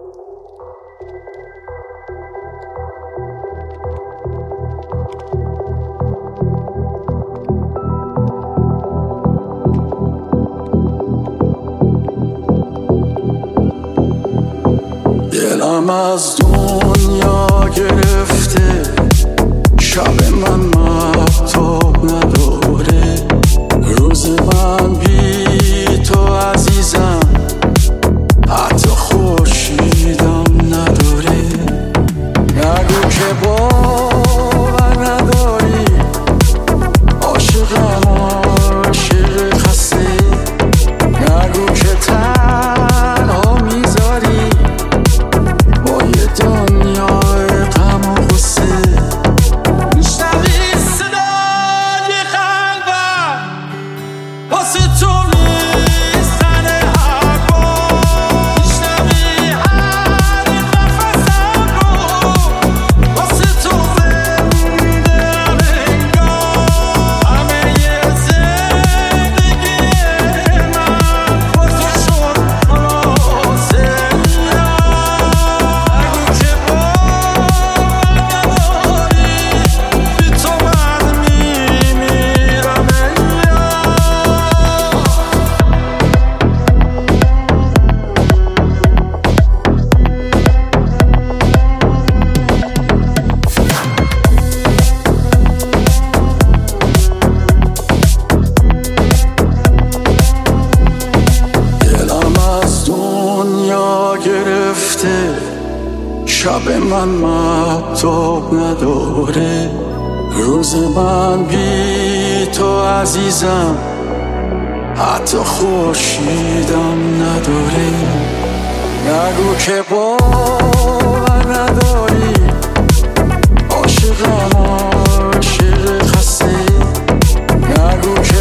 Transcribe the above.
دلم از دنیا گرفته، شب من مهتاب نداره، روز من بی تو عزیزم حتی خورشیدم نداره. نگو که باور نداری، عاشقم عاشق خسته، نگو که تنها میذاری با یه دنیای غم و غصه. میشنوی صدای قلبم واسه تو میزنه هر بار، میشنوی هر نفسم رو واسه تو زنده انگار. همه زندگی من با تو شد خلاصه. نگو که باور نداری، بی تو من میمیرم دلم از دنیا گرفته، شب من مهتاب نداره، روز من بی تو عزیزم حتی خورشیدم نداره. نگو که باور نداری، عاشقم عاشق خسته، نگو که